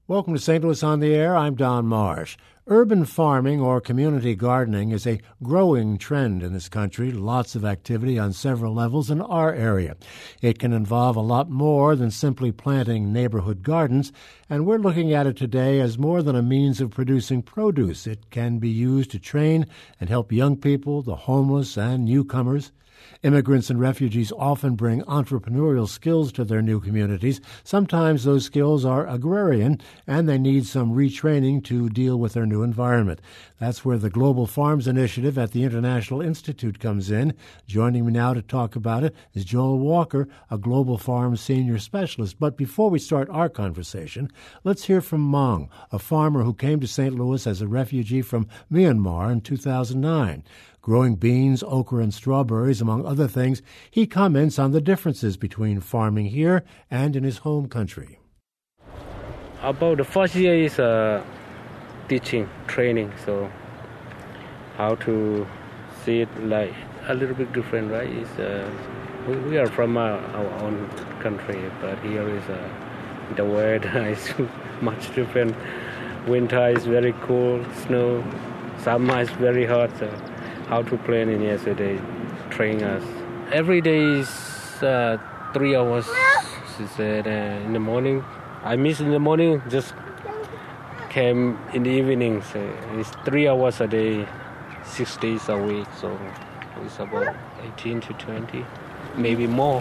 Welcome to St. Louis on the Air. I'm Don Marsh. Urban farming or community gardening is a growing trend in this country. Lots of activity on several levels in our area. It can involve a lot more than simply planting neighborhood gardens, and we're looking at it today as more than a means of producing produce. It can be used to train and help young people, the homeless, and newcomers. Immigrants and refugees often bring entrepreneurial skills to their new communities. Sometimes those skills are agrarian, and they need some retraining to deal with their new environment. That's where the Global Farms Initiative at the International Institute comes in. Joining me now to talk about it is Joel Walker, a Global Farms senior specialist. But before we start our conversation, let's hear from Mong, a farmer who came to St. Louis as a refugee from Myanmar in 2009. Growing beans, okra, and strawberries, among other things, he comments on the differences between farming here and in his home country. About the first year is teaching, training, so how to see it like a little bit different, right? We are from our own country, but here is the weather is much different. Winter is very cool, snow, summer is very hot, so how to plan in yesterday, train us. Every day is 3 hours. She said in the morning. I miss in the morning, just came in the evening. So it's 3 hours a day, 6 days a week. So it's about 18 to 20, maybe more.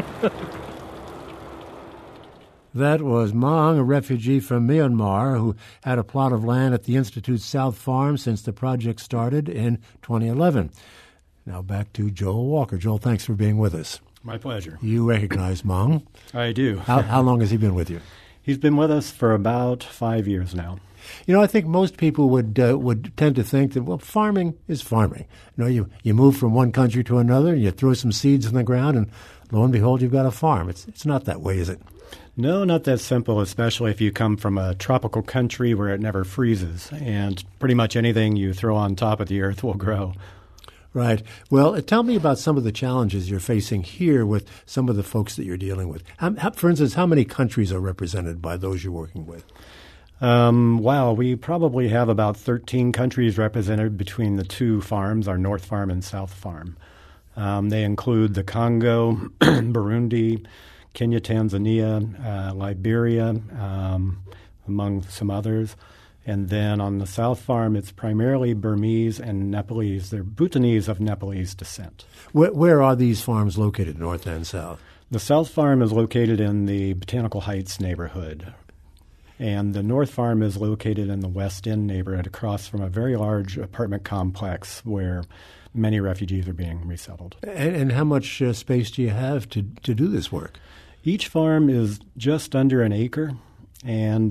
That was Mong, a refugee from Myanmar who had a plot of land at the Institute's South Farm since the project started in 2011. Now back to Joel Walker. Joel, thanks for being with us. My pleasure. You recognize Mong? I do. How long has he been with you? He's been with us for about 5 years now. You know, I think most people would tend to think that, well, farming is farming. You know, you move from one country to another, and you throw some seeds in the ground, and lo and behold, you've got a farm. It's not that way, is it? No, not that simple, especially if you come from a tropical country where it never freezes, and pretty much anything you throw on top of the earth will grow. Right. Well, tell me about some of the challenges you're facing here with some of the folks that you're dealing with. For instance, how many countries are represented by those you're working with? Wow, we probably have about 13 countries represented between the two farms, our North Farm and South Farm. They include the Congo, Burundi, Kenya, Tanzania, Liberia, among some others. And then on the South Farm, it's primarily Burmese and Nepalese. They're Bhutanese of Nepalese descent. Where are these farms located, north and south? The South Farm is located in the Botanical Heights neighborhood. And the North Farm is located in the West End neighborhood across from a very large apartment complex where many refugees are being resettled. And how much space do you have to do this work? Each farm is just under an acre, and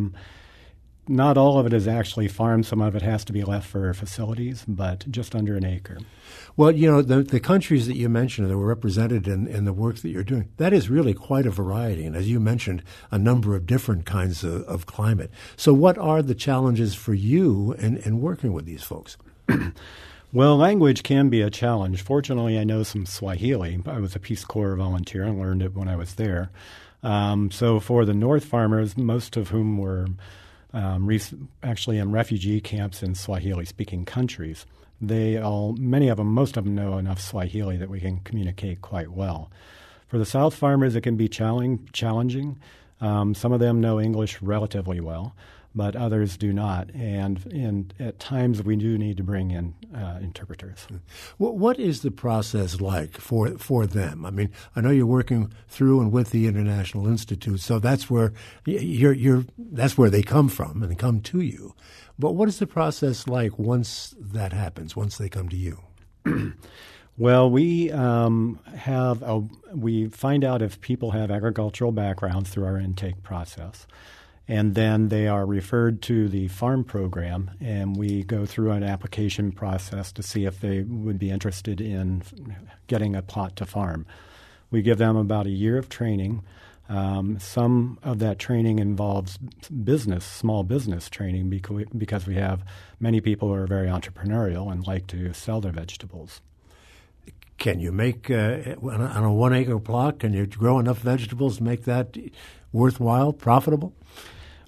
not all of it is actually farmed. Some of it has to be left for facilities, but just under an acre. Well, you know, the countries that you mentioned that were represented in the work that you're doing, that is really quite a variety. And as you mentioned, a number of different kinds of climate. So what are the challenges for you in working with these folks? Well, language can be a challenge. Fortunately, I know some Swahili. I was a Peace Corps volunteer and learned it when I was there. So for the North farmers, most of whom were actually in refugee camps in Swahili-speaking countries, most of them know enough Swahili that we can communicate quite well. For the South farmers, it can be challenging. Some of them know English relatively well, but others do not. And at times we do need to bring in interpreters. What is the process like for them? I mean, I know you're working through and with the International Institute, so that's where that's where they come from and they come to you. But what is the process like once that happens, once they come to you? Well, we find out if people have agricultural backgrounds through our intake process. And then they are referred to the farm program, and we go through an application process to see if they would be interested in getting a plot to farm. We give them about a year of training. Some of that training involves small business training, because we have many people who are very entrepreneurial and like to sell their vegetables. Can you make, on a 1 acre plot, can you grow enough vegetables to make that worthwhile, profitable?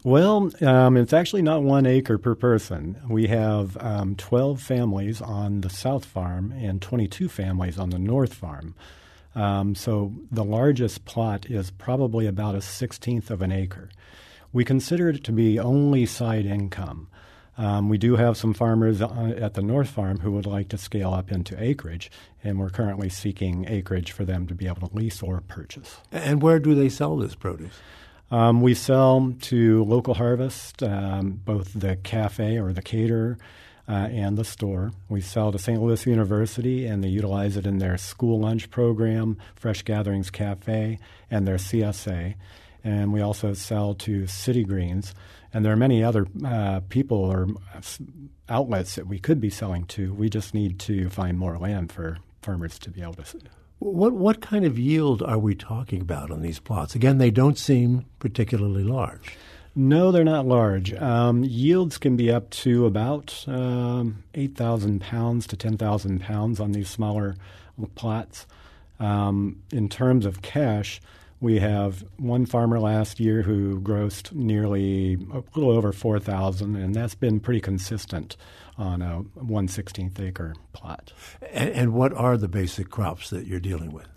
Well, it's actually not 1 acre per person. We have 12 families on the south farm and 22 families on the north farm. So the largest plot is probably about 1/16 of an acre. We consider it to be only side income. We do have some farmers at the North Farm who would like to scale up into acreage, and we're currently seeking acreage for them to be able to lease or purchase. And where do they sell this produce? We sell to Local Harvest, both the cafe or the caterer and the store. We sell to St. Louis University, and they utilize it in their school lunch program, Fresh Gatherings Cafe, and their CSA. And we also sell to City Greens. And there are many other people or outlets that we could be selling to. We just need to find more land for farmers to be able to. What kind of yield are we talking about on these plots? Again, they don't seem particularly large. No, they're not large. Yields can be up to about 8,000 pounds to 10,000 pounds on these smaller plots. In terms of cash, we have one farmer last year who grossed nearly a little over 4,000, and that's been pretty consistent on a 1/16 acre plot. And what are the basic crops that you're dealing with?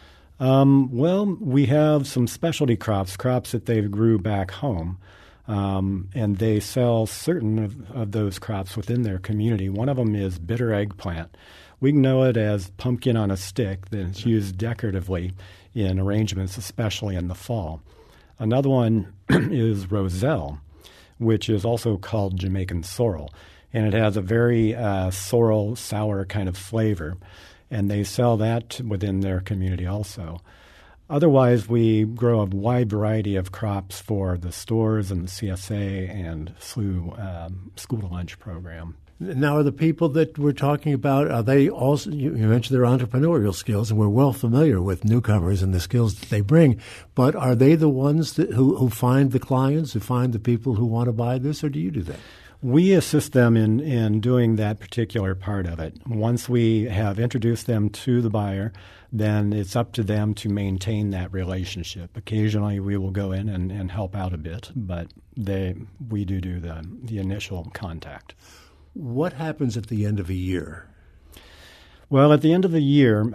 Well, we have some specialty crops that they grew back home, and they sell certain of those crops within their community. One of them is bitter eggplant. We know it as pumpkin on a stick that's used decoratively in arrangements, especially in the fall. Another one is roselle, which is also called Jamaican sorrel, and it has a very sorrel, sour kind of flavor, and they sell that within their community also. Otherwise, we grow a wide variety of crops for the stores and the CSA and SLU school to lunch program. Now, are the people that we're talking about, are they also, you mentioned their entrepreneurial skills, and we're well familiar with newcomers and the skills that they bring, but are they the ones who find the clients, who find the people who want to buy this, or do you do that? We assist them in doing that particular part of it. Once we have introduced them to the buyer, then it's up to them to maintain that relationship. Occasionally we will go in and help out a bit, but we do the initial contact. What happens at the end of a year? Well, at the end of the year,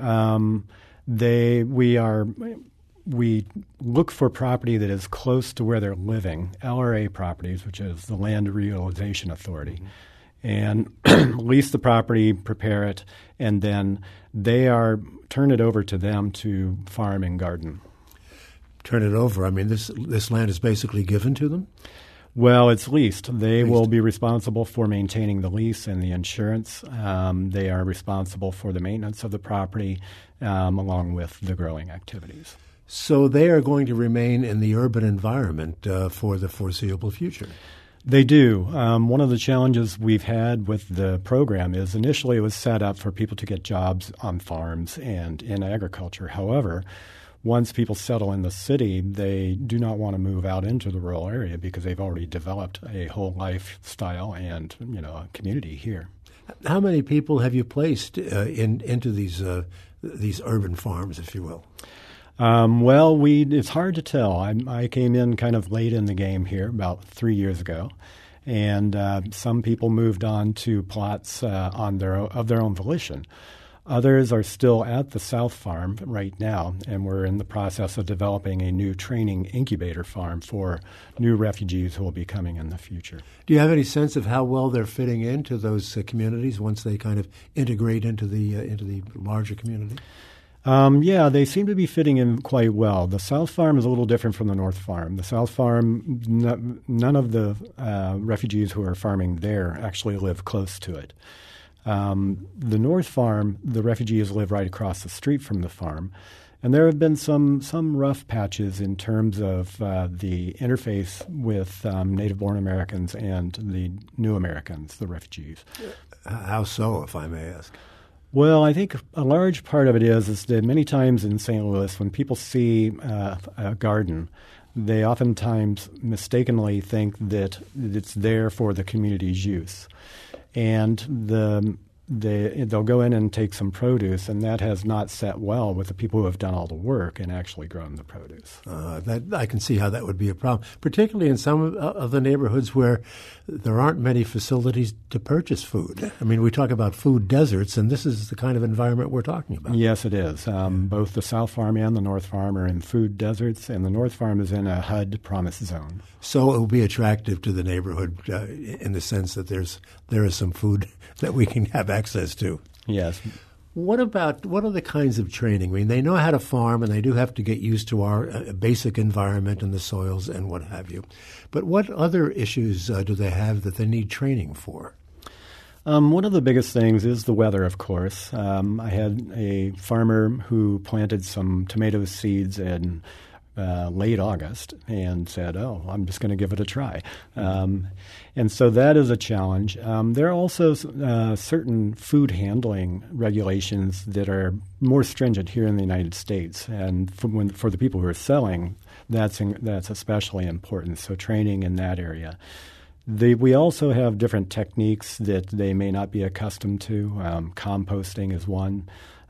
we look for property that is close to where they're living, LRA properties, which is the Land Reutilization Authority, and lease the property, prepare it, and then turn it over to them to farm and garden. Turn it over? I mean, this land is basically given to them? Well, it's leased. They will be responsible for maintaining the lease and the insurance. They are responsible for the maintenance of the property along with the growing activities. So they are going to remain in the urban environment for the foreseeable future. They do. One of the challenges we've had with the program is initially it was set up for people to get jobs on farms and in agriculture. However, once people settle in the city, they do not want to move out into the rural area because they've already developed a whole lifestyle and a community here. How many people have you placed into these urban farms, if you will? Well, it's hard to tell. I came in kind of late in the game here, about 3 years ago, and some people moved on to plots of their own volition. Others are still at the South Farm right now, and we're in the process of developing a new training incubator farm for new refugees who will be coming in the future. Do you have any sense of how well they're fitting into those communities once they kind of integrate into the larger community? Yeah, they seem to be fitting in quite well. The South Farm is a little different from the North Farm. The South Farm, none of the refugees who are farming there actually live close to it. The North Farm, the refugees live right across the street from the farm, and there have been some rough patches in terms of the interface with native-born Americans and the new Americans, the refugees. How so, if I may ask? Well, I think a large part of it is that many times in St. Louis, when people see a garden, they oftentimes mistakenly think that it's there for the community's use. And they'll go in and take some produce, and that has not set well with the people who have done all the work and actually grown the produce. That I can see how that would be a problem, particularly in some of the neighborhoods where there aren't many facilities to purchase food. I mean, we talk about food deserts, and this is the kind of environment we're talking about. Yes, it is. Both the South Farm and the North Farm are in food deserts, and the North Farm is in a HUD promise zone. So it will be attractive to the neighborhood in the sense that there is some food that we can have access to. Yes. What are the kinds of training? I mean, they know how to farm, and they do have to get used to our basic environment and the soils and what have you. But what other issues do they have that they need training for? One of the biggest things is the weather, of course. I had a farmer who planted some tomato seeds in late August and said, I'm just going to give it a try. And so that is a challenge. There are also certain food handling regulations that are more stringent here in the United States. And for the people who are selling, that's especially important, so training in that area. We also have different techniques that they may not be accustomed to. Composting is one.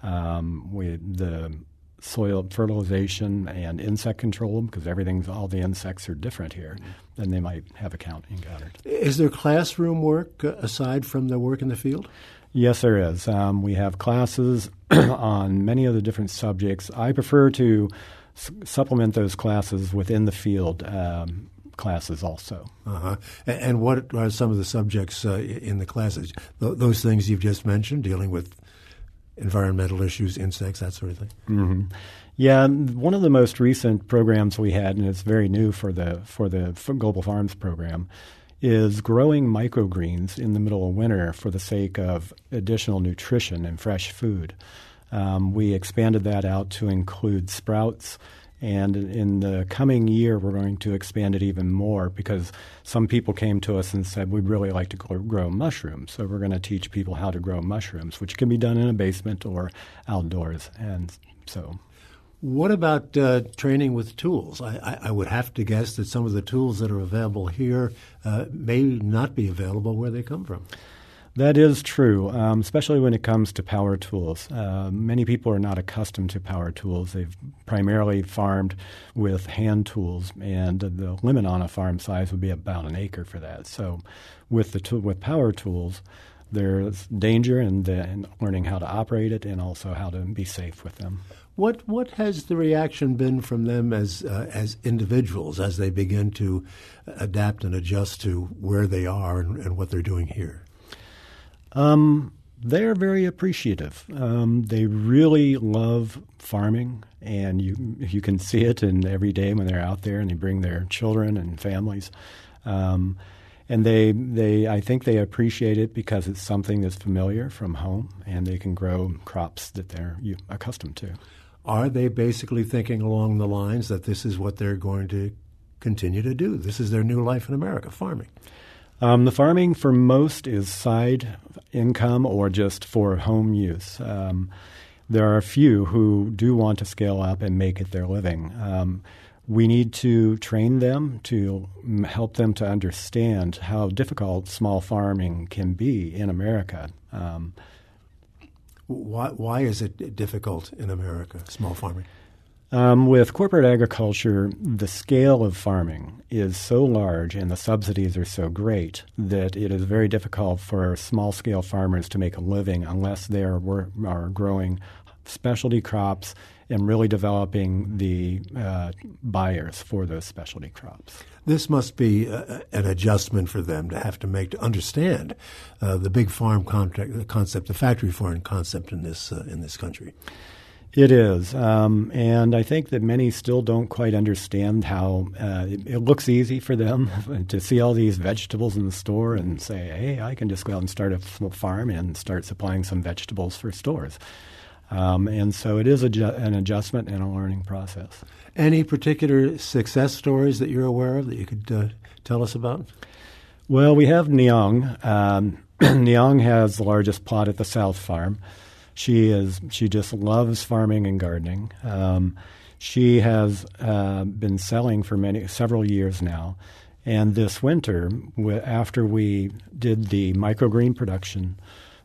The soil fertilization and insect control, because all the insects are different here, then they might have encountered. Is there classroom work aside from the work in the field? Yes, there is. We have classes on many of the different subjects. I prefer to supplement those classes within the field classes also. Uh-huh. And what are some of the subjects in the classes? Those things you've just mentioned, dealing with environmental issues, insects, that sort of thing? Mm-hmm. Yeah, one of the most recent programs we had, and it's very new for the Global Farms program, is growing microgreens in the middle of winter for the sake of additional nutrition and fresh food. We expanded that out to include sprouts, and in the coming year, we're going to expand it even more because some people came to us and said, we'd really like to grow mushrooms. So we're going to teach people how to grow mushrooms, which can be done in a basement or outdoors. And so, what about training with tools? I would have to guess that some of the tools that are available here may not be available where they come from. That is true, especially when it comes to power tools. Many people are not accustomed to power tools. They've primarily farmed with hand tools, and the limit on a farm size would be about an acre for that. So with power tools, there's danger in learning how to operate it and also how to be safe with them. What has the reaction been from them as individuals as they begin to adapt and adjust to where they are and what they're doing here? They're very appreciative. They really love farming, and you can see it in every day when they're out there and they bring their children and families. And I think they appreciate it because it's something that's familiar from home, and they can grow crops that they're accustomed to. Are they basically thinking along the lines that this is what they're going to continue to do? This is their new life in America, farming. The farming for most is side income or just for home use. There are a few who do want to scale up and make it their living. We need to train them to help them to understand how difficult small farming can be in America. Why is it difficult in America, small farming? With corporate agriculture, the scale of farming is so large and the subsidies are so great that it is very difficult for small-scale farmers to make a living unless they are growing specialty crops and really developing the buyers for those specialty crops. This must be an adjustment for them to have to make to understand the big farm concept, the factory farm concept in this country. It is, and I think that many still don't quite understand how it looks easy for them to see all these vegetables in the store and say, hey, I can just go out and start a farm and start supplying some vegetables for stores. And so it is an adjustment and a learning process. Any particular success stories that you're aware of that you could tell us about? Well, we have Nyong. Nyong has the largest plot at the South Farm. She just loves farming and gardening. She has been selling for several years now. And this winter, after we did the microgreen production,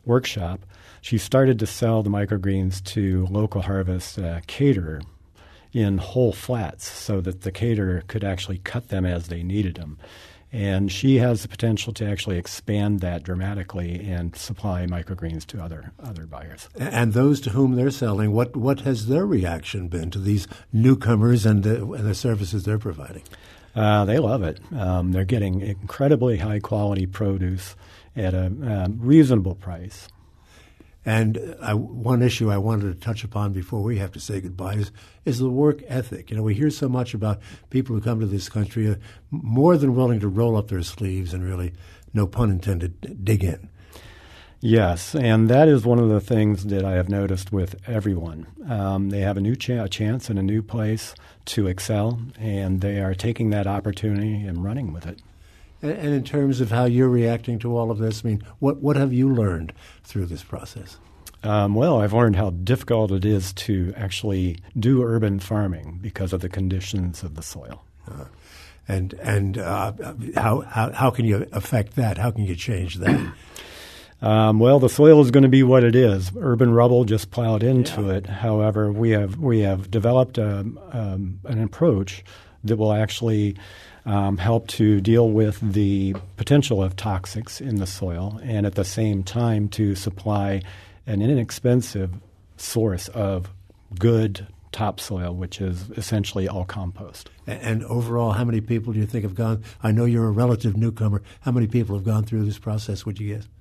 workshop, she started to sell the microgreens to Local Harvest caterer in whole flats so that the caterer could actually cut them as they needed them. And she has the potential to actually expand that dramatically and supply microgreens to other buyers. And those to whom they're selling, what has their reaction been to these newcomers and the services they're providing? They love it. They're getting incredibly high-quality produce at a reasonable price. And one issue I wanted to touch upon before we have to say goodbye is the work ethic. We hear so much about people who come to this country more than willing to roll up their sleeves and really, no pun intended, dig in. Yes, and that is one of the things that I have noticed with everyone. They have a new chance in a new place to excel, and they are taking that opportunity and running with it. And in terms of how you're reacting to all of this, what have you learned through this process? Well, I've learned how difficult it is to actually do urban farming because of the conditions of the soil. And how can you affect that? How can you change that? Well, the soil is going to be what it is. Urban rubble just plowed into it. However, we have developed an approach that will actually help to deal with the potential of toxics in the soil and at the same time to supply an inexpensive source of good topsoil, which is essentially all compost. And overall, how many people do you think have gone? I know you're a relative newcomer. How many people have gone through this process, would you guess?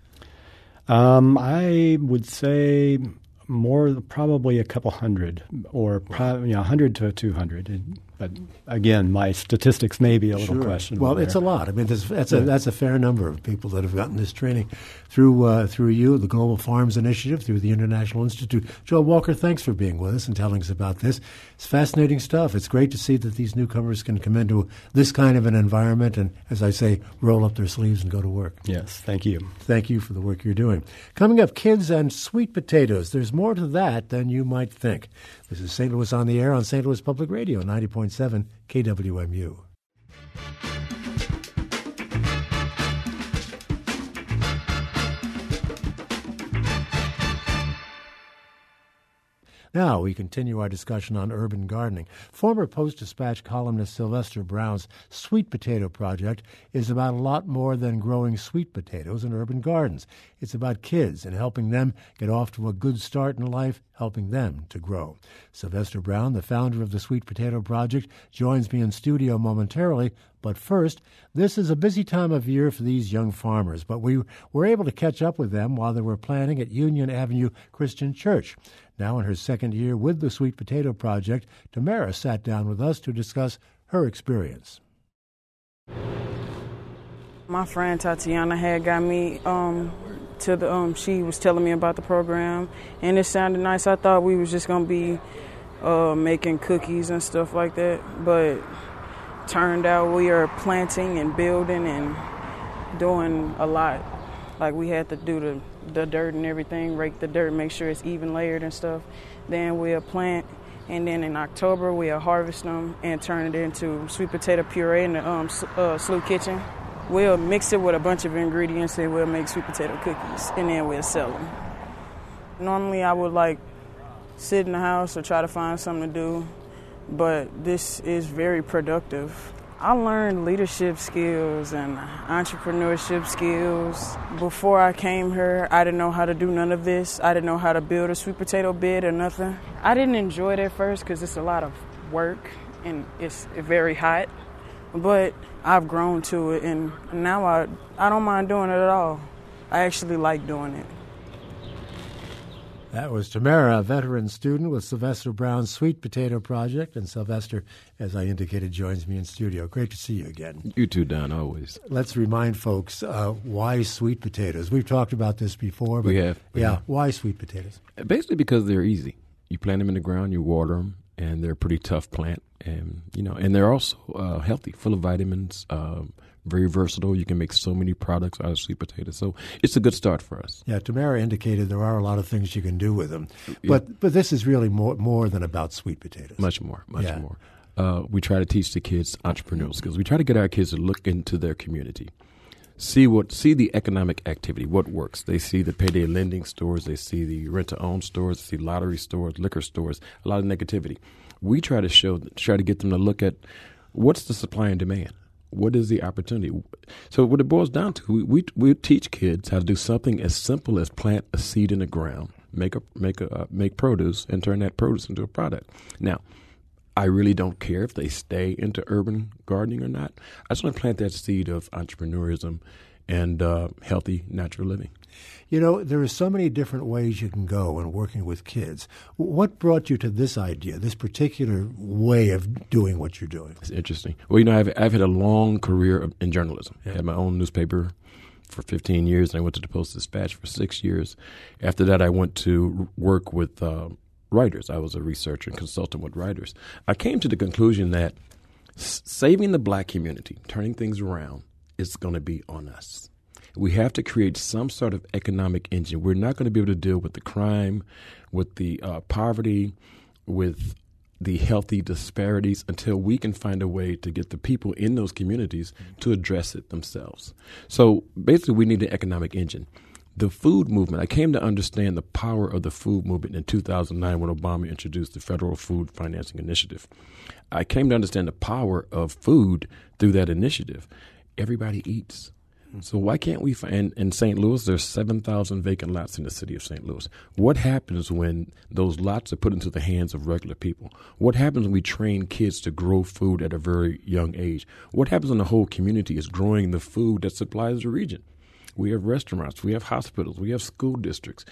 I would say probably a couple hundred, or 100 to 200. But again, my statistics may be a little questionable. Well, it's a lot. That's a fair number of people that have gotten this training through you, the Global Farms Initiative, through the International Institute. Joel Walker, thanks for being with us and telling us about this. It's fascinating stuff. It's great to see that these newcomers can come into this kind of an environment and, as I say, roll up their sleeves and go to work. Yes, thank you. Thank you for the work you're doing. Coming up, kids and sweet potatoes. There's more to that than you might think. This is St. Louis on the Air on St. Louis Public Radio, 90.7 KWMU. Now we continue our discussion on urban gardening. Former Post-Dispatch columnist Sylvester Brown's Sweet Potato Project is about a lot more than growing sweet potatoes in urban gardens. It's about kids and helping them get off to a good start in life, helping them to grow. Sylvester Brown, the founder of the Sweet Potato Project, joins me in studio momentarily. But first, this is a busy time of year for these young farmers, but we were able to catch up with them while they were planting at Union Avenue Christian Church. Now in her second year with the Sweet Potato Project, Tamara sat down with us to discuss her experience. My friend Tatiana had got me to the she was telling me about the program, and it sounded nice. I thought we was just gonna be making cookies and stuff like that, but turned out we are planting and building and doing a lot. Like we had to do the dirt and everything, rake the dirt, make sure it's even layered and stuff. Then we'll plant, and then in October we'll harvest them and turn it into sweet potato puree in the Slough kitchen. We'll mix it with a bunch of ingredients and we'll make sweet potato cookies, and then we'll sell them. Normally I would sit in the house or try to find something to do, but this is very productive. I learned leadership skills and entrepreneurship skills. Before I came here, I didn't know how to do none of this. I didn't know how to build a sweet potato bed or nothing. I didn't enjoy it at first because it's a lot of work and it's very hot. But I've grown to it, and now I don't mind doing it at all. I actually like doing it. That was Tamara, a veteran student with Sylvester Brown's Sweet Potato Project. And Sylvester, as I indicated, joins me in studio. Great to see you again. You too, Don, always. Let's remind folks why sweet potatoes. We've talked about this before. But we have. Why sweet potatoes? Basically because they're easy. You plant them in the ground, you water them, and they're a pretty tough plant. And, and they're also healthy, full of vitamins, very versatile. You can make so many products out of sweet potatoes. So it's a good start for us. Yeah, Tamara indicated there are a lot of things you can do with them. But this is really more than about sweet potatoes. Much more. We try to teach the kids entrepreneurial skills. We try to get our kids to look into their community. see the economic activity, what works. They see the payday lending stores, they see the rent-to-own stores, they see lottery stores, liquor stores, a lot of negativity. We try to get them to look at what's the supply and demand. What is the opportunity? So what it boils down to, we teach kids how to do something as simple as plant a seed in the ground, make produce, and turn that produce into a product. Now, I really don't care if they stay into urban gardening or not. I just want to plant that seed of entrepreneurism and healthy, natural living. You know, there are so many different ways you can go in working with kids. What brought you to this idea, this particular way of doing what you're doing? It's interesting. Well, you know, I've had a long career in journalism. I had my own newspaper for 15 years, and I went to the Post-Dispatch for 6 years. After that, I went to work with writers. I was a researcher and consultant with writers. I came to the conclusion that saving the black community, turning things around, is going to be on us. We have to create some sort of economic engine. We're not going to be able to deal with the crime, with the poverty, with the healthy disparities until we can find a way to get the people in those communities to address it themselves. So basically, we need an economic engine. The food movement, I came to understand the power of the food movement in 2009 when Obama introduced the Federal Food Financing Initiative. I came to understand the power of food through that initiative. Everybody eats. So why can't we find, in St. Louis, there's 7,000 vacant lots in the city of St. Louis. What happens when those lots are put into the hands of regular people? What happens when we train kids to grow food at a very young age? What happens when the whole community is growing the food that supplies the region? We have restaurants, we have hospitals, we have school districts,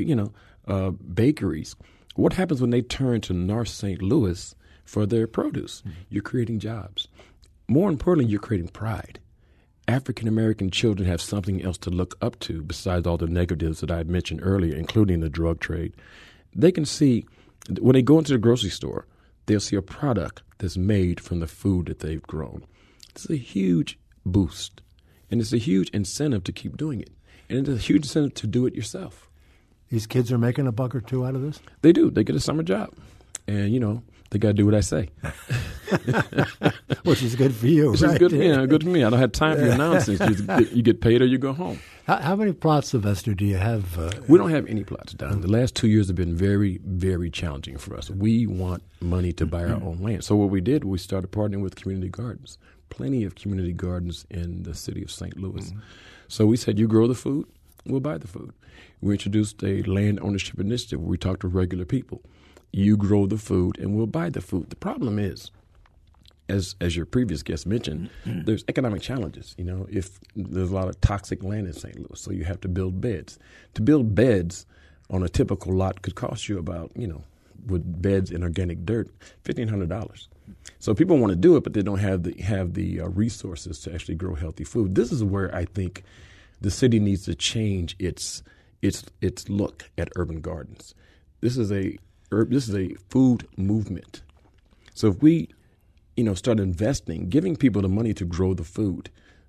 bakeries. What happens when they turn to North St. Louis for their produce? You're creating jobs. More importantly, you're creating pride. African-American children have something else to look up to besides all the negatives that I had mentioned earlier, including the drug trade. They can see, when they go into the grocery store, they'll see a product that's made from the food that they've grown. It's a huge boost. And it's a huge incentive to keep doing it. And it's a huge incentive to do it yourself. These kids are making a buck or two out of this? They do. They get a summer job. And, they got to do what I say. Which is good for you, Which right? is good for me. I don't have time for your nonsense. You get paid or you go home. How many plots, Sylvester, do you have? We don't have any plots, Don. The last 2 years have been very, very challenging for us. We want money to buy our own land. So what we did, we started partnering with community gardens. Plenty of community gardens in the city of St. Louis. So we said, you grow the food, we'll buy the food. We introduced a land ownership initiative where we talk to regular people. You grow the food and we'll buy the food. The problem is, as your previous guest mentioned, there's economic challenges. If there's a lot of toxic land in St. Louis, so you have to build beds. To build beds on a typical lot could cost you about, with beds in organic dirt, $1,500. So people want to do it, but they don't have the resources to actually grow healthy food. This is where I think the city needs to change its look at urban gardens. This is a food movement. So if we, start investing, giving people the money to grow the food,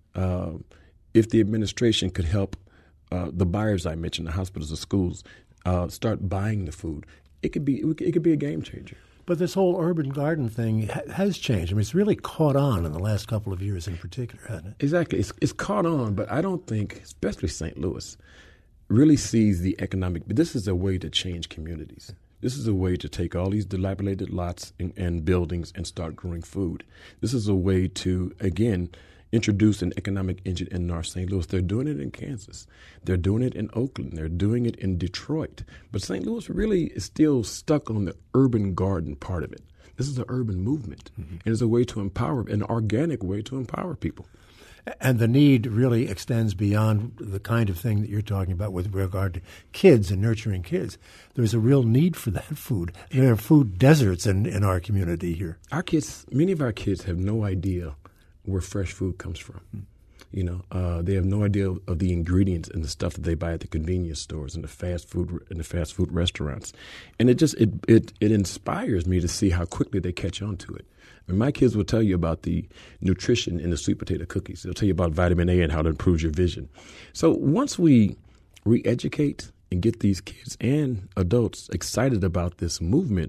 if the administration could help the buyers I mentioned, the hospitals, the schools, start buying the food, it could be a game changer. But this whole urban garden thing has changed. I mean, it's really caught on in the last couple of years in particular, hasn't it? Exactly. It's caught on, but I don't think, especially St. Louis, really sees the economic. But this is a way to change communities. This is a way to take all these dilapidated lots and buildings and start growing food. This is a way to, again, introduce an economic engine in North St. Louis. They're doing it in Kansas. They're doing it in Oakland. They're doing it in Detroit. But St. Louis really is still stuck on the urban garden part of it. This is an urban movement. And it's a way to empower, an organic way to empower people. And the need really extends beyond the kind of thing that you're talking about with regard to kids and nurturing kids. There's a real need for that food. There are food deserts in our community here. Many of our kids have no idea where fresh food comes from. They have no idea of the ingredients and the stuff that they buy at the convenience stores and the fast food restaurants. And it inspires me to see how quickly they catch on to it. I mean, my kids will tell you about the nutrition in the sweet potato cookies. They'll tell you about vitamin A and how it improves your vision. So once we re-educate and get these kids and adults excited about this movement,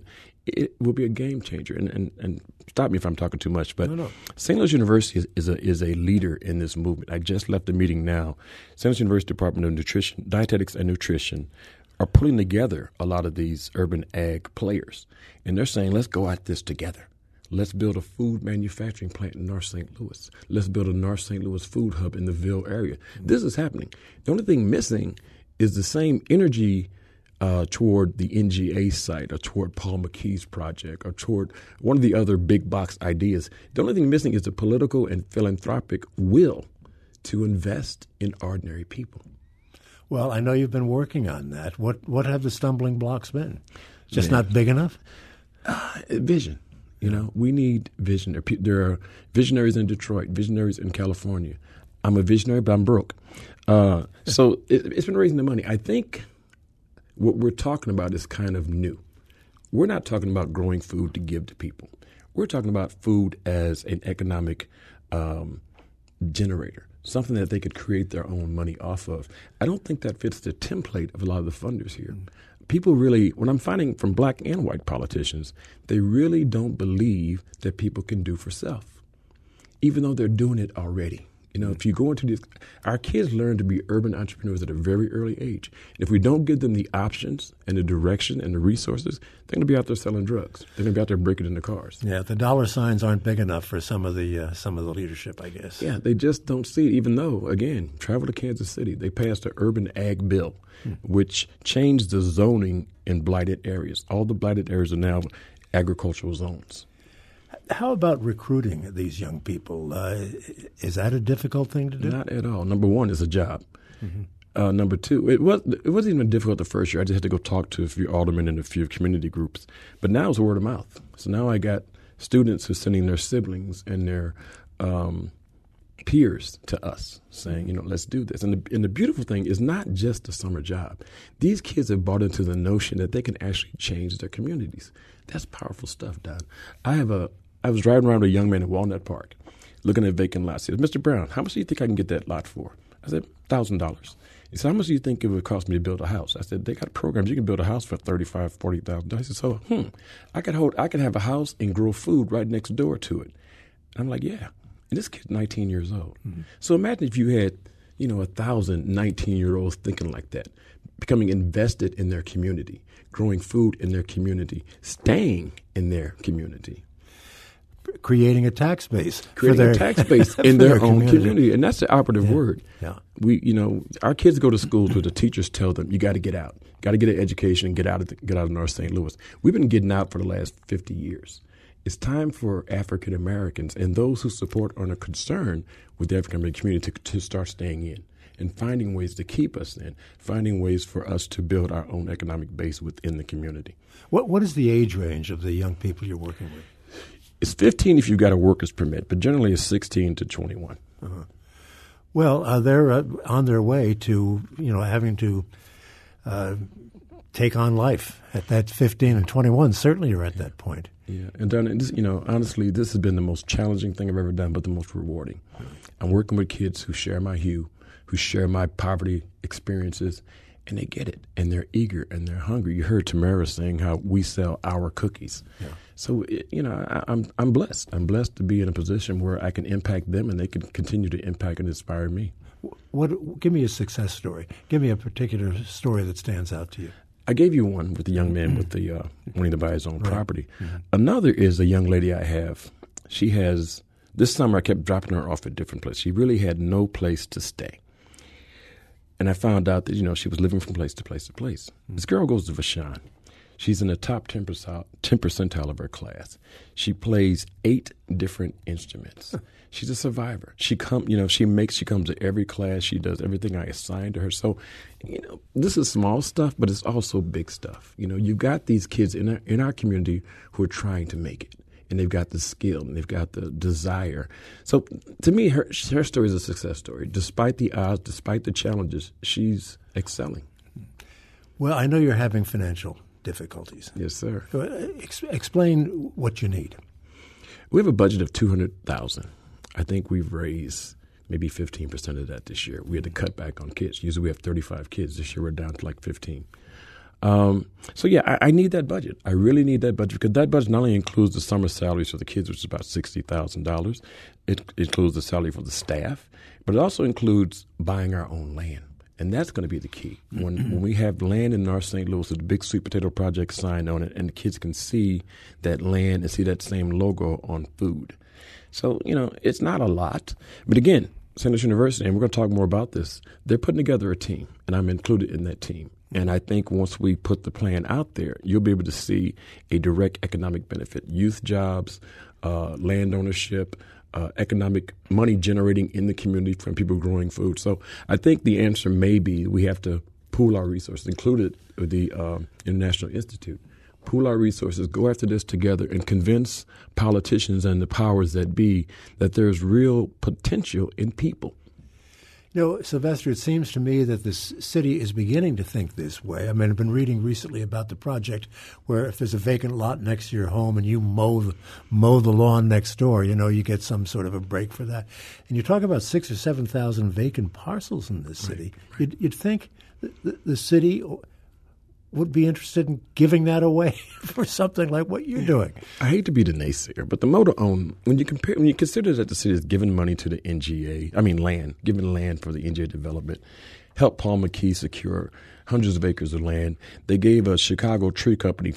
it will be a game changer. And stop me if I'm talking too much, but No. St. Louis University is a leader in this movement. I just left the meeting now. St. Louis University Department of Nutrition, Dietetics and Nutrition are pulling together a lot of these urban ag players. And they're saying, let's go at this together. Let's build a food manufacturing plant in North St. Louis. Let's build a North St. Louis food hub in the Ville area. This is happening. The only thing missing is the same energy toward the NGA site or toward Paul McKee's project or toward one of the other big box ideas. The only thing missing is the political and philanthropic will to invest in ordinary people. Well, I know you've been working on that. What have the stumbling blocks been? Just not big enough? Vision. You know, we need vision. There are visionaries in Detroit, visionaries in California. I'm a visionary, but I'm broke. So it's been raising the money. I think what we're talking about is kind of new. We're not talking about growing food to give to people. We're talking about food as an economic generator, something that they could create their own money off of. I don't think that fits the template of a lot of the funders here. People really, what I'm finding from black and white politicians, they really don't believe that people can do for self, even though they're doing it already. You know, if you go into this, our kids learn to be urban entrepreneurs at a very early age. If we don't give them the options and the direction and the resources, they're going to be out there selling drugs. They're going to be out there breaking into cars. Yeah, the dollar signs aren't big enough for some of the leadership, I guess. Yeah, they just don't see it, even though, again, travel to Kansas City. They passed the Urban Ag Bill, which changed the zoning in blighted areas. All the blighted areas are now agricultural zones. How about recruiting these young people? Is that a difficult thing to do? Not at all. Number one, it's a job. Number two, it wasn't even difficult the first year. I just had to go talk to a few aldermen and a few community groups. But now it's word of mouth. So now I got students who are sending their siblings and their peers to us saying, you know, let's do this. And the beautiful thing is not just a summer job. These kids have bought into the notion that they can actually change their communities. That's powerful stuff, Don. I was driving around with a young man in Walnut Park looking at vacant lots. He said, Mr. Brown, how much do you think I can get that lot for? I said, $1,000. He said, how much do you think it would cost me to build a house? I said, they got programs. You can build a house for $35,000, $40,000. He said, so, I could have a house and grow food right next door to it. And I'm like, yeah. And this kid's 19 years old. So imagine if you had, 1,000 19-year-olds thinking like that, becoming invested in their community, growing food in their community, staying in their community. Creating a tax base. Creating a tax base in their own community. And that's the operative word. Yeah. Our kids go to schools where the teachers tell them, you got to get out. Got to get an education and get out of North St. Louis. We've been getting out for the last 50 years. It's time for African Americans and those who support or are concerned with the African American community to start staying in and finding ways to keep us in, finding ways for us to build our own economic base within the community. What is the age range of the young people you're working with? It's 15 if you've got a worker's permit, but generally it's 16 to 21. Well, they're on their way to, having to take on life at that 15 and 21. Certainly you're at that point. Yeah, and Don, honestly, this has been the most challenging thing I've ever done, but the most rewarding. I'm working with kids who share my hue, who share my poverty experiences, and they get it, and they're eager, and they're hungry. You heard Tamara saying how we sell our cookies. Yeah. So, I'm blessed. I'm blessed to be in a position where I can impact them, and they can continue to impact and inspire me. Give me a success story. Give me a particular story that stands out to you. I gave you one with the young man with the wanting to buy his own property. Another is a young lady I have. She has, this summer I kept dropping her off at different places. She really had no place to stay. And I found out that, she was living from place to place to place. This girl goes to Vashon. She's in the top 10 percentile of her class. She plays 8 different instruments. She's a survivor. She comes to every class. She does everything I assign to her. So, this is small stuff, but it's also big stuff. You've got these kids in our community who are trying to make it. And they've got the skill and they've got the desire. So to me, her story is a success story. Despite the odds, despite the challenges, she's excelling. Well, I know you're having financial difficulties. Yes, sir. Explain what you need. We have a budget of $200,000. I think we've raised maybe 15% of that this year. We had to cut back on kids. Usually we have 35 kids. This year we're down to like 15. So yeah, I need that budget. I really need that budget because that budget not only includes the summer salaries for the kids, which is about $60,000. It includes the salary for the staff, but it also includes buying our own land. And that's going to be the key. When we have land in North St. Louis with the big Sweet Potato Project sign on it, and the kids can see that land and see that same logo on food. So, it's not a lot. But again, St. Louis University, and we're going to talk more about this, they're putting together a team, and I'm included in that team. And I think once we put the plan out there, you'll be able to see a direct economic benefit, youth jobs, land ownership, economic money generating in the community from people growing food. So I think the answer may be we have to pool our resources, included the International Institute. Pool our resources, go after this together, and convince politicians and the powers that be that there's real potential in people. Sylvester, it seems to me that this city is beginning to think this way. I mean, I've been reading recently about the project where if there's a vacant lot next to your home and you mow the lawn next door, you get some sort of a break for that. And you talk about 6,000 or 7,000 vacant parcels in this city. Right. You'd think the city would be interested in giving that away for something like what you're doing. I hate to be the naysayer, but the motor own, when you consider that the city is giving money to the NGA, giving land for the NGA development, helped Paul McKee secure hundreds of acres of land. They gave a Chicago tree company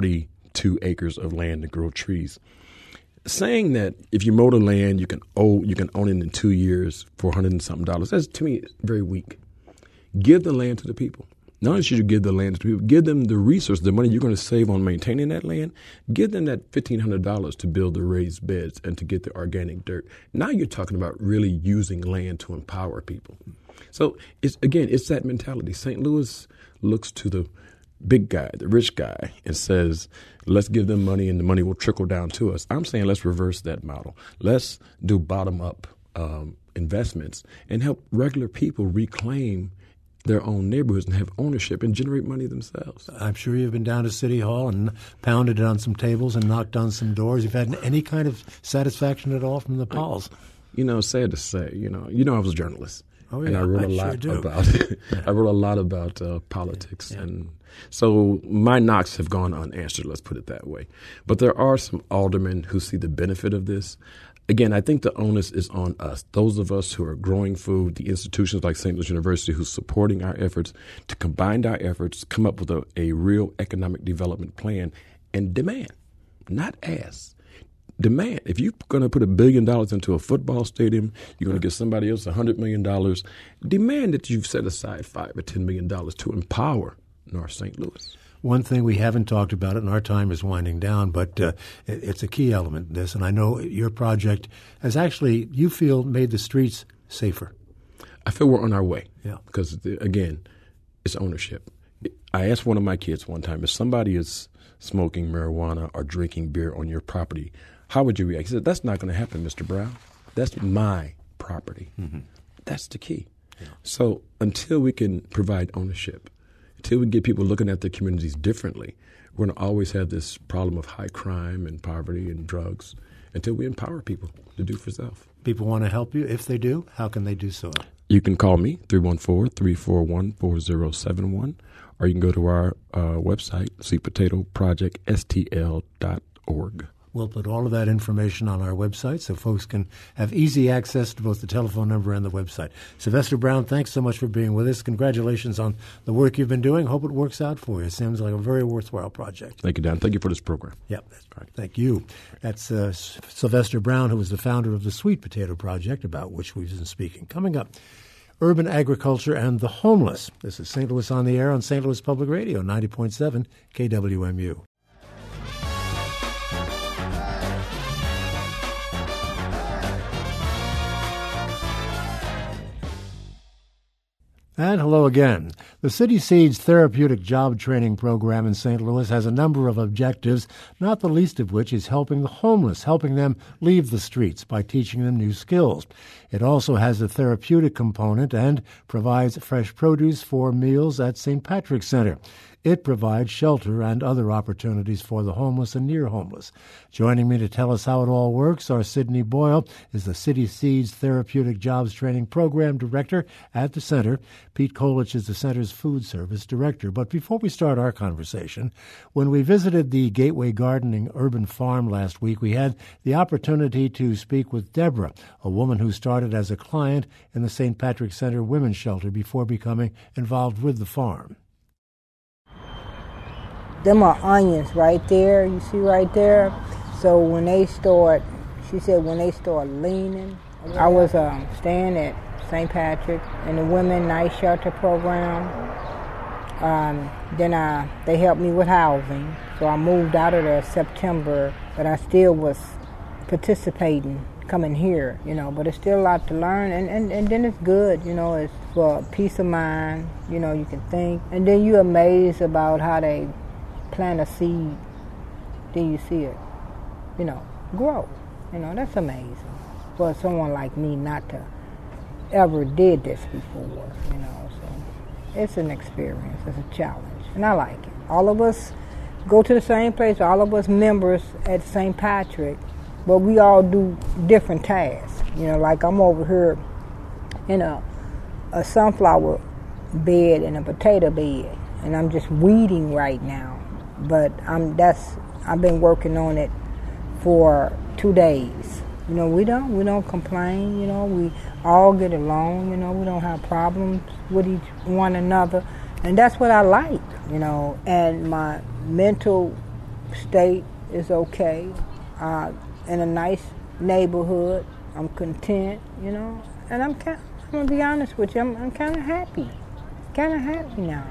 42 acres of land to grow trees. Saying that if you mow the land, you can own it in 2 years for $100 and something. That's, to me, very weak. Give the land to the people. Not only should you give the land to people, give them the resource, the money you're going to save on maintaining that land. Give them that $1,500 to build the raised beds and to get the organic dirt. Now you're talking about really using land to empower people. So it's that mentality. St. Louis looks to the big guy, the rich guy, and says, let's give them money and the money will trickle down to us. I'm saying let's reverse that model. Let's do bottom-up investments and help regular people reclaim their own neighborhoods and have ownership and generate money themselves. I'm sure you've been down to City Hall and pounded on some tables and knocked on some doors. You've had any kind of satisfaction at all from the polls? Sad to say, I was a journalist. Oh, yeah, and I wrote I wrote a lot about politics. Yeah. And so my knocks have gone unanswered, let's put it that way. But there are some aldermen who see the benefit of this. Again, I think the onus is on us, those of us who are growing food, the institutions like St. Louis University who's supporting our efforts, to combine our efforts, come up with a real economic development plan, and demand, not ask. Demand. If you're going to put $1 billion into a football stadium, you're going to give somebody else $100 million, demand that you've set aside $5 or $10 million to empower North St. Louis. One thing we haven't talked about, and our time is winding down, but it's a key element in this, and I know your project has actually, you feel, made the streets safer. I feel we're on our way. Yeah. Because, again, it's ownership. I asked one of my kids one time, if somebody is smoking marijuana or drinking beer on your property, how would you react? He said, that's not going to happen, Mr. Brown. That's my property. Mm-hmm. That's the key. Yeah. So until we can provide ownership, until we get people looking at their communities differently, we're going to always have this problem of high crime and poverty and drugs until we empower people to do for self. People want to help you. If they do, how can they do so? You can call me, 314-341-4071, or you can go to our website, sweetpotatoprojectstl.org. We'll put all of that information on our website so folks can have easy access to both the telephone number and the website. Sylvester Brown, thanks so much for being with us. Congratulations on the work you've been doing. Hope it works out for you. It seems like a very worthwhile project. Thank you, Dan. Thank you for this program. Yeah, that's right. Thank you. That's Sylvester Brown, who is the founder of the Sweet Potato Project, about which we've been speaking. Coming up, urban agriculture and the homeless. This is St. Louis on the Air on St. Louis Public Radio, 90.7 KWMU. And hello again. The City Seeds Therapeutic Job Training Program in St. Louis has a number of objectives, not the least of which is helping the homeless, helping them leave the streets by teaching them new skills. It also has a therapeutic component and provides fresh produce for meals at St. Patrick's Center. It provides shelter and other opportunities for the homeless and near homeless. Joining me to tell us how it all works are Sydney Boyle, is the City Seeds Therapeutic Jobs Training Program Director at the Center. Pete Kolich is the Center's Food Service Director. But before we start our conversation, when we visited the Gateway Gardening Urban Farm last week, we had the opportunity to speak with Deborah, a woman who started as a client in the St. Patrick's Center Women's Shelter before becoming involved with the farm. Them are onions right there, you see right there. So when they start, she said when they start leaning, I was staying at St. Patrick in the Women Night Shelter program. Then they helped me with housing, so I moved out of there September, but I still was participating, coming here, but it's still a lot to learn, and then it's good, it's for peace of mind, you can think, and then you're amazed about how they plant a seed, then you see it, grow. That's amazing for someone like me not to ever did this before, so it's an experience, it's a challenge, and I like it. All of us go to the same place, all of us members at St. Patrick, but we all do different tasks. Like I'm over here in a sunflower bed and a potato bed, and I'm just weeding right now. But I've been working on it for 2 days. We don't complain. We all get along. We don't have problems with one another, and that's what I like. And my mental state is okay. In a nice neighborhood, I'm content. And I'm gonna be honest with you. I'm kind of happy. Now.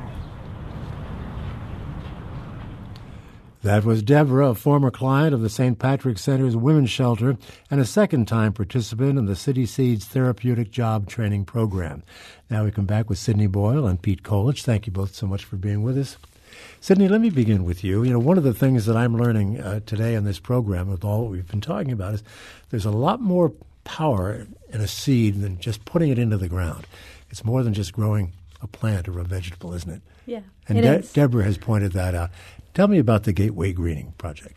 That was Deborah, a former client of the St. Patrick's Center's Women's Shelter and a second-time participant in the City Seeds Therapeutic Job Training Program. Now we come back with Sydney Boyle and Pete Kolich. Thank you both so much for being with us. Sydney, let me begin with you. One of the things that I'm learning today in this program with all that we've been talking about is there's a lot more power in a seed than just putting it into the ground. It's more than just growing a plant or a vegetable, isn't it? Yeah, and Deborah has pointed that out. Tell me about the Gateway Greening Project.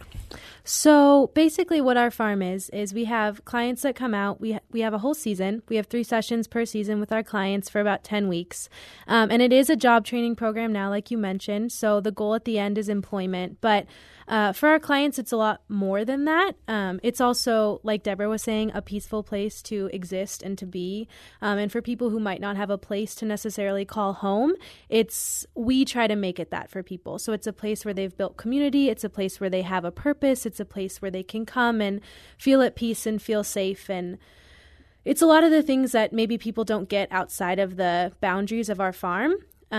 So basically what our farm is we have clients that come out. We have a whole season. We have 3 sessions per season with our clients for about 10 weeks. And it is a job training program now, like you mentioned. So the goal at the end is employment. But for our clients, it's a lot more than that. It's also, like Deborah was saying, a peaceful place to exist and to be. And for people who might not have a place to necessarily call home, we try to make it that for people. So it's a place where they've built community. It's a place where they have a purpose. It's a place where they can come and feel at peace and feel safe. And it's a lot of the things that maybe people don't get outside of the boundaries of our farm.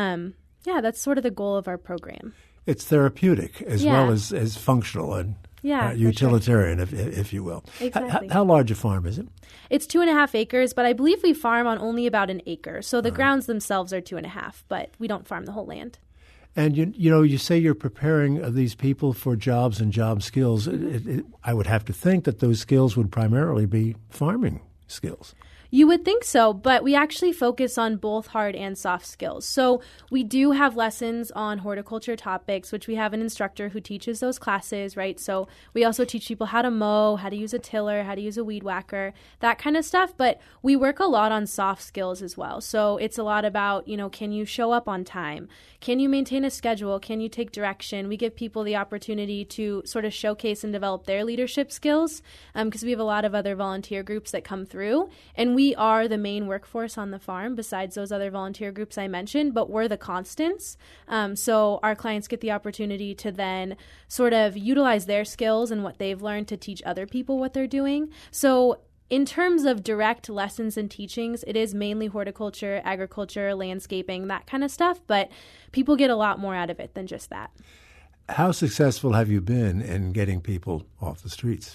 That's sort of the goal of our program. It's therapeutic as well as functional and utilitarian, sure. if you will. Exactly. How large a farm is it? It's 2.5 acres, but I believe we farm on only about an acre. So the grounds themselves are 2.5, but we don't farm the whole land. And you say you're preparing these people for jobs and job skills. I would have to think that those skills would primarily be farming skills. You would think so, but we actually focus on both hard and soft skills. So we do have lessons on horticulture topics, which we have an instructor who teaches those classes, right? So we also teach people how to mow, how to use a tiller, how to use a weed whacker, that kind of stuff. But we work a lot on soft skills as well. So it's a lot about, can you show up on time? Can you maintain a schedule? Can you take direction? We give people the opportunity to sort of showcase and develop their leadership skills because we have a lot of other volunteer groups that come through. And we are the main workforce on the farm besides those other volunteer groups I mentioned, but we're the constants. So our clients get the opportunity to then sort of utilize their skills and what they've learned to teach other people what they're doing. So in terms of direct lessons and teachings, it is mainly horticulture, agriculture, landscaping, that kind of stuff, but people get a lot more out of it than just that. How successful have you been in getting people off the streets?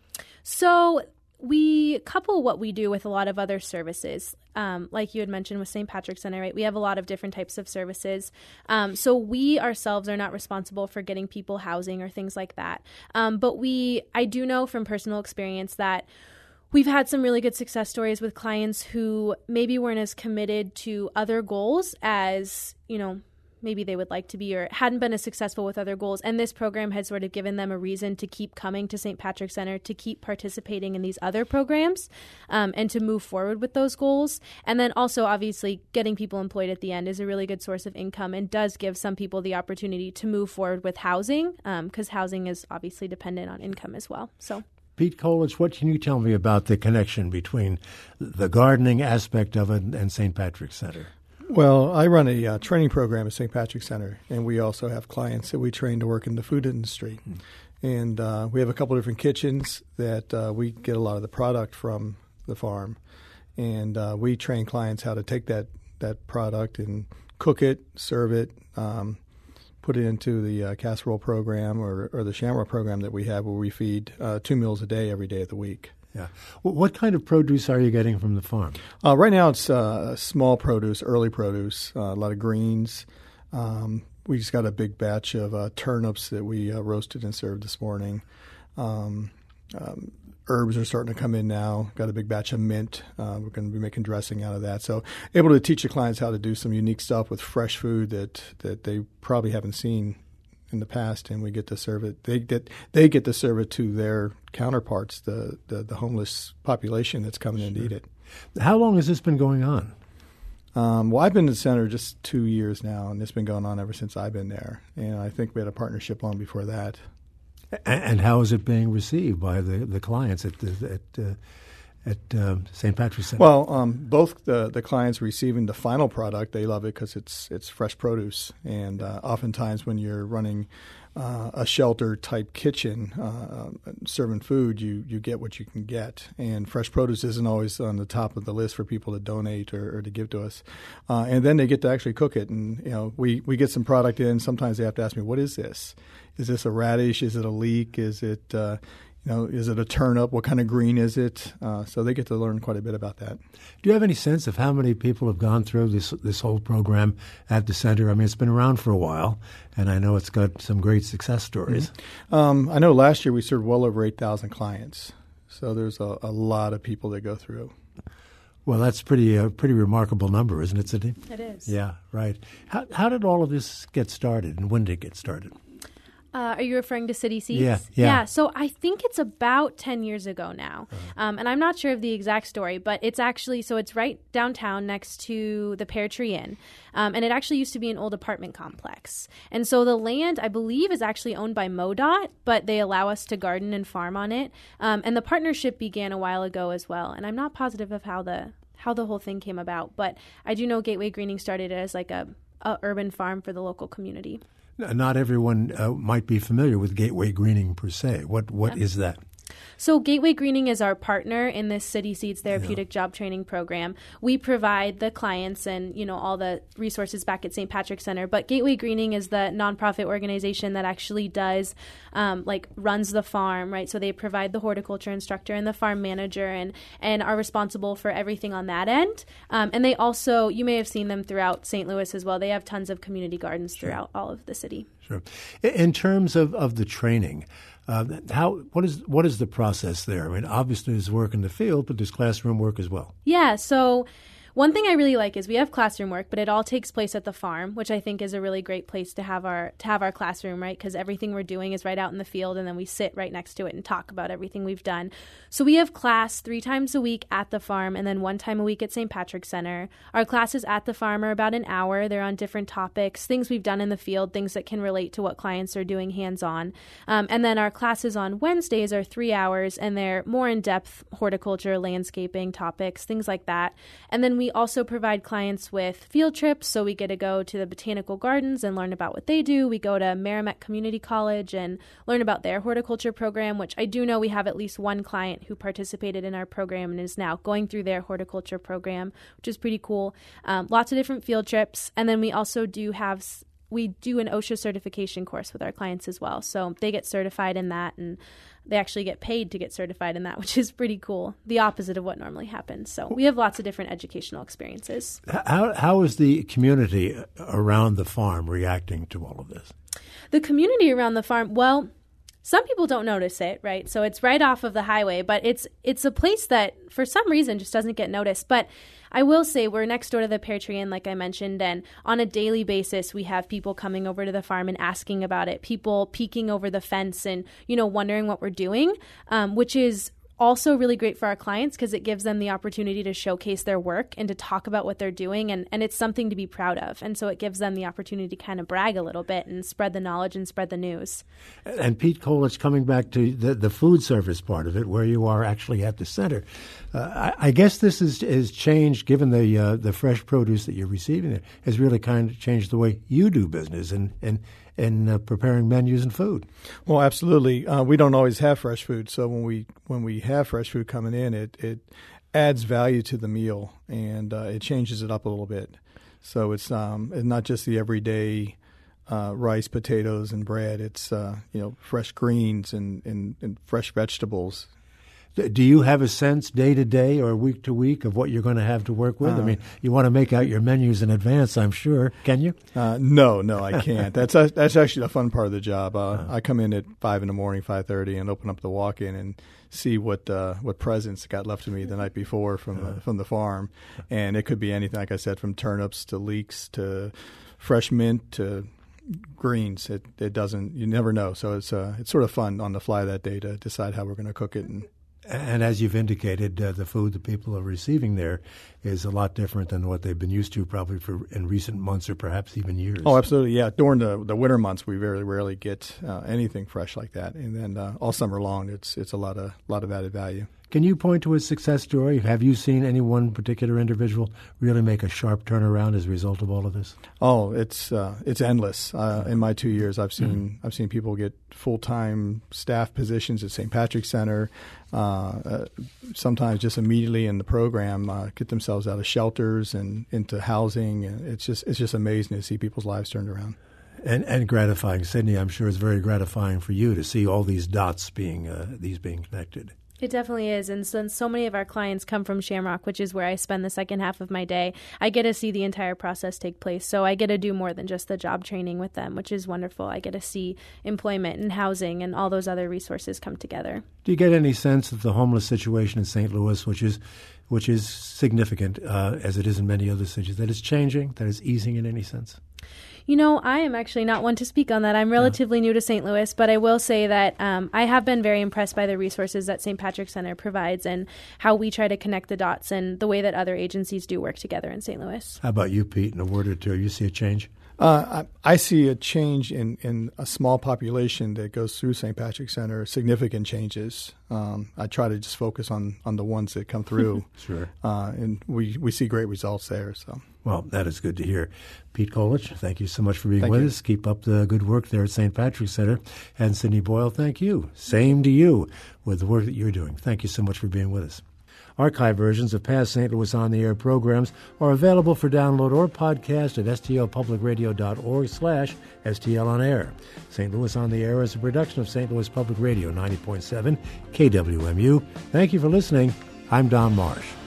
So we couple what we do with a lot of other services. Like you had mentioned with St. Patrick's Center, right? We have a lot of different types of services. So we ourselves are not responsible for getting people housing or things like that. But I do know from personal experience that we've had some really good success stories with clients who maybe weren't as committed to other goals as, maybe they would like to be or hadn't been as successful with other goals. And this program had sort of given them a reason to keep coming to St. Patrick's Center, to keep participating in these other programs, and to move forward with those goals. And then also, obviously, getting people employed at the end is a really good source of income and does give some people the opportunity to move forward with housing, because housing is obviously dependent on income as well. So, Pete Kolich, what can you tell me about the connection between the gardening aspect of it and St. Patrick's Center? Well, I run a training program at St. Patrick's Center, and we also have clients that we train to work in the food industry. And we have a couple of different kitchens that we get a lot of the product from the farm. And we train clients how to take that product and cook it, serve it, put it into the casserole program or the shamrock program that we have, where we feed 2 meals a day every day of the week. Yeah. What kind of produce are you getting from the farm? Right now it's small produce, early produce, a lot of greens. We just got a big batch of turnips that we roasted and served this morning. Herbs are starting to come in now. Got a big batch of mint. We're going to be making dressing out of that. So able to teach the clients how to do some unique stuff with fresh food that they probably haven't seen in the past, and we get to serve it. They get to serve it to their counterparts, the homeless population that's coming in to eat it. How long has this been going on? Well, I've been to the center just 2 years now, and it's been going on ever since I've been there. And I think we had a partnership long before that. And how is it being received by the clients at St. Patrick's Center? Well, both the clients receiving the final product, they love it because it's fresh produce. And oftentimes when you're running a shelter-type kitchen serving food, you get what you can get. And fresh produce isn't always on the top of the list for people to donate or to give to us. And then they get to actually cook it. And, we get some product in. Sometimes they have to ask me, what is this? Is this a radish? Is it a leek? Is it is it a turnip? What kind of green is it? So they get to learn quite a bit about that. Do you have any sense of how many people have gone through this whole program at the center? I mean, it's been around for a while, and I know it's got some great success stories. Mm-hmm. I know last year we served well over 8,000 clients. So there's a lot of people that go through. Well, that's pretty remarkable number, isn't it, Sydney? it is. Yeah, right. How did all of this get started, and when did it get started? Are you referring to City Seats? Yeah. So I think it's about 10 years ago now. And I'm not sure of the exact story, but it's actually, so it's right downtown next to the Pear Tree Inn. And it actually used to be an old apartment complex. And so the land, I believe, is actually owned by MoDOT, but they allow us to garden and farm on it. And the partnership began a while ago as well. And I'm not positive of how the whole thing came about, but I do know Gateway Greening started as like a urban farm for the local community. Not everyone might be familiar with Gateway Greening per se. What is that? So Gateway Greening is our partner in this City Seats therapeutic job training program. We provide the clients and, all the resources back at St. Patrick's Center. But Gateway Greening is the nonprofit organization that actually does, runs the farm, right? So they provide the horticulture instructor and the farm manager and are responsible for everything on that end. And they also, you may have seen them throughout St. Louis as well. They have tons of community gardens throughout all of the city. Sure. In terms of the training, what is the process there? I mean, obviously there's work in the field, but there's classroom work as well. Yeah, so one thing I really like is we have classroom work, but it all takes place at the farm, which I think is a really great place to have our classroom, right? Because everything we're doing is right out in the field, and then we sit right next to it and talk about everything we've done. So we have class 3 times a week at the farm, and then 1 time a week at St. Patrick's Center. Our classes at the farm are about an hour. They're on different topics, things we've done in the field, things that can relate to what clients are doing hands-on. And then our classes on Wednesdays are 3 hours, and they're more in-depth horticulture, landscaping topics, things like that. And then we also provide clients with field trips, so we get to go to the botanical gardens and learn about what they do. We go to Merrimack Community College and learn about their horticulture program, which I do know we have at least one client who participated in our program and is now going through their horticulture program, which is pretty cool. Lots of different field trips. And then we also do an OSHA certification course with our clients as well. So they get certified in that, and they actually get paid to get certified in that, which is pretty cool. The opposite of what normally happens. So we have lots of different educational experiences. How is the community around the farm reacting to all of this? The community around the farm, well, some people don't notice it, right? So it's right off of the highway, but it's a place that for some reason just doesn't get noticed. But I will say we're next door to the pear tree, and like I mentioned, and on a daily basis we have people coming over to the farm and asking about it, people peeking over the fence and, wondering what we're doing, which is also really great for our clients because it gives them the opportunity to showcase their work and to talk about what they're doing, and it's something to be proud of. And so it gives them the opportunity to kind of brag a little bit and spread the knowledge and spread the news. And Pete Kolich, coming back to the food service part of it, where you are actually at the center, I guess this is changed, given the fresh produce that you're receiving there, has really kind of changed the way you do business and preparing menus and food. Well, absolutely. We don't always have fresh food, so when we have fresh food coming in, it adds value to the meal, and it changes it up a little bit. So it's not just the everyday rice, potatoes, and bread. It's fresh greens and fresh vegetables. Do you have a sense day to day or week to week of what you're going to have to work with? I mean, you want to make out your menus in advance, I'm sure. Can you? No, I can't. That's actually the fun part of the job. I come in at 5 in the morning, 5:30, and open up the walk-in and see what presents got left to me the night before from the farm, and it could be anything. Like I said, from turnips to leeks to fresh mint to greens. It doesn't. You never know. So it's sort of fun on the fly that day to decide how we're going to cook it. And as you've indicated, the food that people are receiving there is a lot different than what they've been used to probably in recent months or perhaps even years. Oh, absolutely, yeah. During the winter months, we very rarely get anything fresh like that, and then all summer long, it's a lot of added value. Can you point to a success story? Have you seen any one particular individual really make a sharp turnaround as a result of all of this? Oh, it's endless. In my 2 years, I've seen people get full-time staff positions at St. Patrick's Center. Sometimes just immediately in the program, get themselves out of shelters and into housing. And it's just amazing to see people's lives turned around. And gratifying, Sydney. I'm sure it's very gratifying for you to see all these dots being connected. It definitely is. And since so many of our clients come from Shamrock, which is where I spend the second half of my day, I get to see the entire process take place. So I get to do more than just the job training with them, which is wonderful. I get to see employment and housing and all those other resources come together. Do you get any sense that the homeless situation in St. Louis, which is significant, as it is in many other cities, that it's changing, that it's easing in any sense? I am actually not one to speak on that. I'm relatively new to St. Louis, but I will say that I have been very impressed by the resources that St. Patrick's Center provides and how we try to connect the dots and the way that other agencies do work together in St. Louis. How about you, Pete? In a word or two, you see a change? I see a change in a small population that goes through St. Patrick's Center, significant changes. I try to just focus on the ones that come through. Sure. And we see great results there. So. Well, that is good to hear. Pete Kolich, thank you so much for being with us. Keep up the good work there at St. Patrick's Center. And Sydney Boyle, thank you. Same to you with the work that you're doing. Thank you so much for being with us. Archive versions of past St. Louis On the Air programs are available for download or podcast at stlpublicradio.org/STLOnAir. St. Louis On the Air is a production of St. Louis Public Radio 90.7 KWMU. Thank you for listening. I'm Don Marsh.